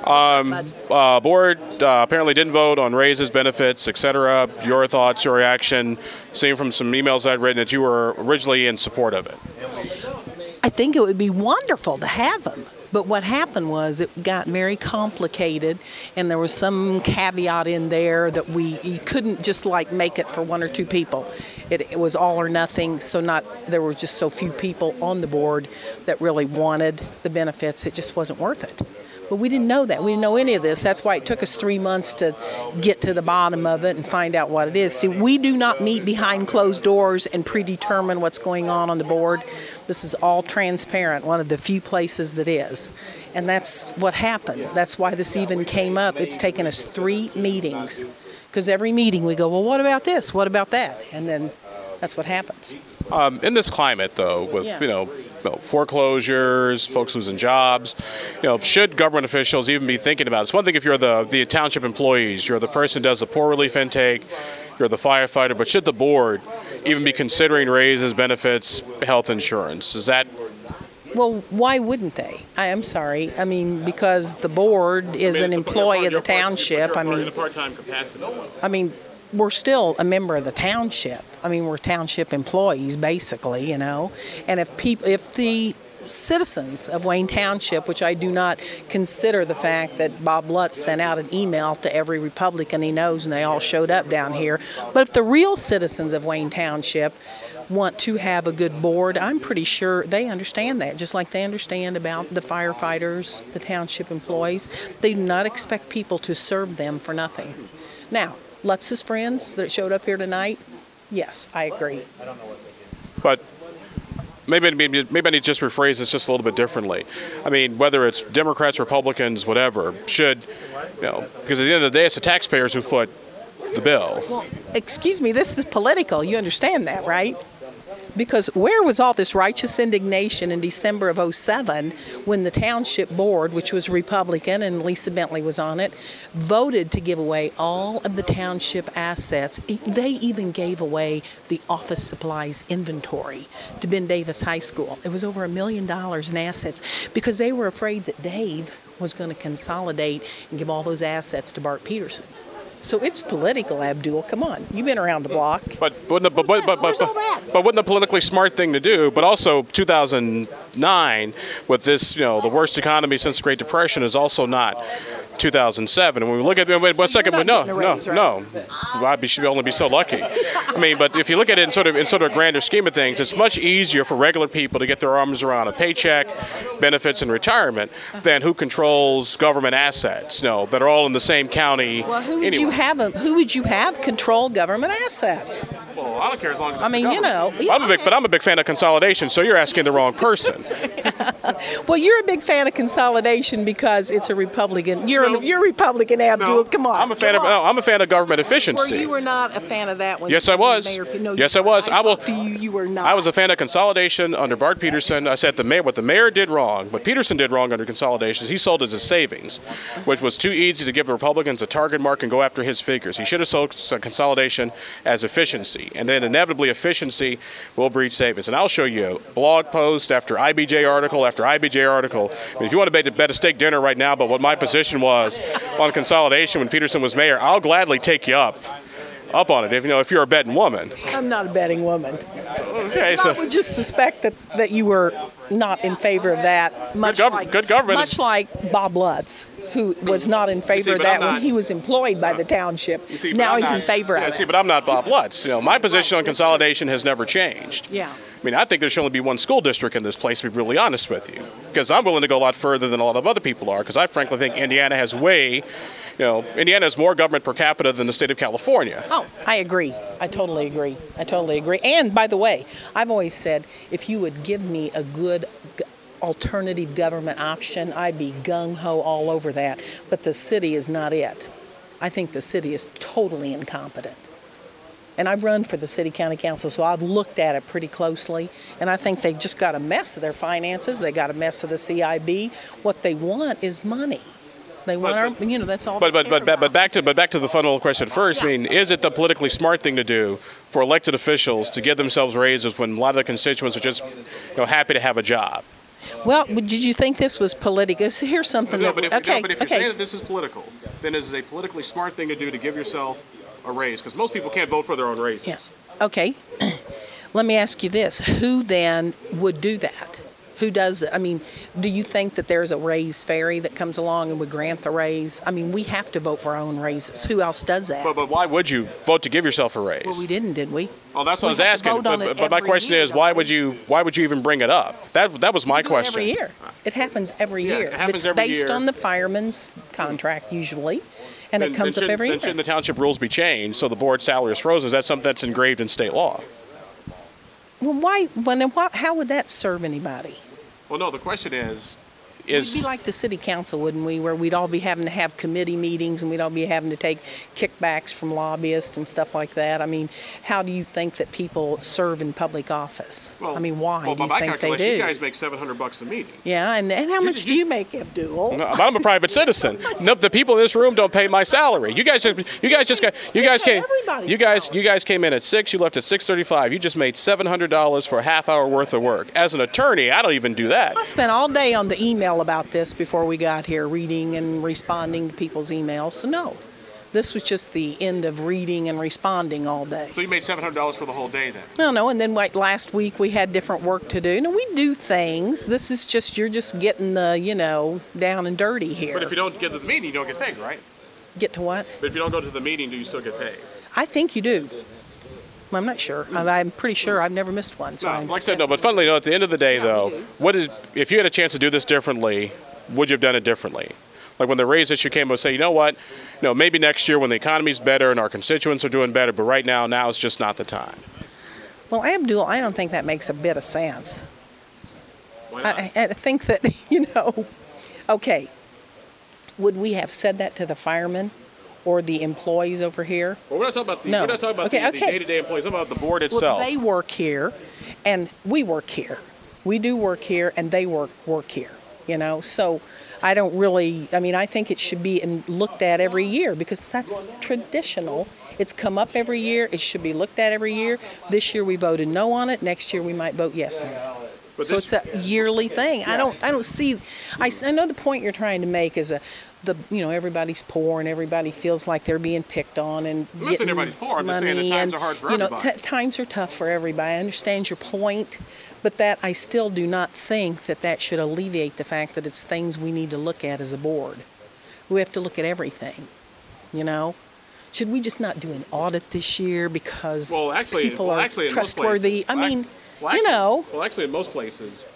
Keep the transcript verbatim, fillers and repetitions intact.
Um, uh, board uh, apparently didn't vote on raises, benefits, et cetera. Your thoughts, your reaction, seeing from some emails I'd written that you were originally in support of it. I think it would be wonderful to have them. But what happened was it got very complicated, and there was some caveat in there that we you couldn't just like make it for one or two people. It, it was all or nothing, so not there were just so few people on the board that really wanted the benefits. It just wasn't worth it. But we didn't know that. We didn't know any of this. That's why it took us three months to get to the bottom of it and find out what it is. See, we do not meet behind closed doors and predetermine what's going on on the board. This is all transparent, one of the few places that is. And that's what happened. That's why this even came up. It's taken us three meetings. Because every meeting we go, well, what about this? What about that? And then that's what happens. Um, in this climate, though, with, Yeah. you know, you know, foreclosures, folks losing jobs, you know, should government officials even be thinking about it? It's one thing if you're the, the township employees, you're the person who does the poor relief intake, you're the firefighter, but should the board even be considering raises, benefits, health insurance? Is that... Well, why wouldn't they? I am sorry. I mean, because the board is I mean, an it's a- employee of you're the part- township. I you're in mean, a part-time capacity. I mean, we're still a member of the township. I mean, we're township employees, basically, you know. And if people, if the citizens of Wayne Township, which I do not consider the fact that Bob Lutz sent out an email to every Republican he knows and they all showed up down here, but if the real citizens of Wayne Township want to have a good board, I'm pretty sure they understand that, just like they understand about the firefighters, the township employees. They do not expect people to serve them for nothing. Now, Lutz's friends that showed up here tonight, yes, I agree. But maybe, maybe maybe I need to just rephrase this just a little bit differently. I mean, whether it's Democrats, Republicans, whatever, should, you know, because at the end of the day, it's the taxpayers who foot the bill. Well, excuse me, this is political. You understand that, right? Because where was all this righteous indignation in December of oh seven when the township board, which was Republican and Lisa Bentley was on it, voted to give away all of the township assets? They even gave away the office supplies inventory to Ben Davis High School. It was over a million dollars in assets because they were afraid that Dave was going to consolidate and give all those assets to Bart Peterson. So it's political, Abdul. Come on, you've been around the block. But wouldn't the, but, but, but, Where's but, all that? but wouldn't the politically smart thing to do? But also, two thousand nine, with this, you know, the worst economy since the Great Depression, is also not two thousand seven. And when we look at it, wait, one So second, you're no, not getting a no, raise, right? no, I should only be so lucky. I mean, but if you look at it in sort of in sort of a grander scheme of things, it's much easier for regular people to get their arms around a paycheck, benefits, and retirement than who controls government assets. You know, that are all in the same county. Well, who would anyway. you have? A, who would you have control government assets? Well, I don't care as long as. I it's the mean, you government. know, yeah, I'm a big, but I'm a big fan of consolidation. So you're asking the wrong person. Well, you're a big fan of consolidation because it's a Republican. You're No. a, you're a Republican, Abdul. No, Come on. I'm a fan come of. on. No, I'm a fan of government Well, efficiency. you were not a fan of that one. Yes, I was. Mayor, no, Yes, you I was. weren't. I will- talked to you. You were not. I was a fan of consolidation under Bart Peterson. I said the mayor, what the mayor did wrong, what Peterson did wrong under consolidation is he sold it as savings, which was too easy to give the Republicans a target mark and go after his figures. He should have sold consolidation as efficiency, and then inevitably efficiency will breed savings. And I'll show you blog post after I B J article after I B J article. I mean, if you want to bet a, bet a steak dinner right now about what my position was on consolidation when Peterson was mayor, I'll gladly take you up. Up on it, if you know, if you're a betting woman. I'm not a betting woman. Okay, I so would just suspect that, that you were not in favor of that. Much gov- like good government Much is- like Bob Lutz, who was not in favor see, of but that I'm when not- he was employed by the township. You see, but now I'm he's not- in favor yeah, of see, it. but I'm not Bob Lutz. You know, my position on consolidation has never changed. Yeah. I mean, I think there should only be one school district in this place, to be really honest with you. Because I'm willing to go a lot further than a lot of other people are, because I frankly think Indiana has way, you know, Indiana has more government per capita than the state of California. Oh, I agree. I totally agree. I totally agree. And by the way, I've always said if you would give me a good g- alternative government option, I'd be gung-ho all over that. But the city is not it. I think the city is totally incompetent. And I run for the city county council, so I've looked at it pretty closely. And I think they've just got a mess of their finances. They got a mess of the C I B. What they want is money. They want But- our, you know, that's all. But they but care but but, but about. back to but back to the fundamental question first. I mean, is it the politically smart thing to do for elected officials to give themselves raises when a lot of the constituents are just, you know, happy to have a job? Well, did you think this was political? So here's something No, that. but if, okay, no, but if you're okay. saying that this is political, then it is a politically smart thing to do to give yourself a raise, because most people can't vote for their own raises. Yeah. Okay. Let me ask you this: who then would do that? Who does it? I mean, do you think that there's a raise fairy that comes along and would grant the raise? I mean, we have to vote for our own raises. Who else does that? But, but why would you vote to give yourself a raise? Well, we didn't, did we? Well, that's what We I was have to asking. vote But, on it but, but my every question year, is, why don't would we? you why would you even bring it up? That that was my We do it question. Every year. It happens every Yeah, year. it happens it's every based year. on the fireman's contract usually, and Then- it comes then up shouldn't- every then year. shouldn't the township rules be changed so the board salary is frozen? Is that something that's engraved in state law? Well, why? When? Why, how would that serve anybody? Well, no. The question is, is We'd be like the city council, wouldn't we, where we'd all be having to have committee meetings and we'd all be having to take kickbacks from lobbyists and stuff like that. I mean, how do you think that people serve in public office? well, I mean, why well, do by you my think they calculation, do? you guys make seven hundred bucks a meeting. Yeah, and, and how much do you- you make, Abdul? No, I'm a private citizen. No, the people in this room don't pay my salary. You guys, you guys just got, you guys pay came, everybody's you guys, salary. you guys came in at six. You left at six thirty-five. You just made seven hundred dollars for a half hour worth of work. As an attorney, I don't even do that. I spent all day on the email about this before we got here, reading and responding to people's emails. So no, this was just the end of reading and responding all day. So you made seven hundred dollars for the whole day then. No, no, and then like last week we had different work to do. No, we do things. This is just, you're just getting the, you know, down and dirty here. But if you don't get to the meeting, you don't get paid, right? Get to what? But if you don't go to the meeting, do you still get paid? I think you do. I'm not sure. I'm, I'm pretty sure I've never missed one. So No, I'm like I said, no. But funnily enough, at the end of the day, Yeah, though, we do. what is if you had a chance to do this differently? Would you have done it differently? Like when the raise issue came, I would say, you know what? No, maybe next year when the economy's better and our constituents are doing better. But right now, now is just not the time. Well, Abdul, I don't think that makes a bit of sense. Why not? I, I think that, you know, okay, would we have said that to the firemen or the employees over here? Well, we're not talking about the, No. we're not talking about Okay, the, the okay. day-to-day employees. We're talking about the board Well, itself. they work here, and we work here. We do work here, and they work work here. You know, so I don't really. I mean, I think it should be in, looked at every year because that's traditional. It's come up every year. It should be looked at every year. This year we voted no on it. Next year we might vote yes on it. But So this- it's a yearly thing. I don't. I don't see. I, s- I know the point you're trying to make is a. The you know everybody's poor and everybody feels like they're being picked on and I'm not saying getting everybody's poor. I'm just money saying that times and, are hard for you know, everybody. t- times are tough for everybody. I understand your point, but that I still do not think that that should alleviate the fact that it's things we need to look at as a board. We have to look at everything, you know. Should we just not do an audit this year because Well, actually, people well, are actually in most trustworthy? places- I mean, well, you actually- know, Well, actually, in most places,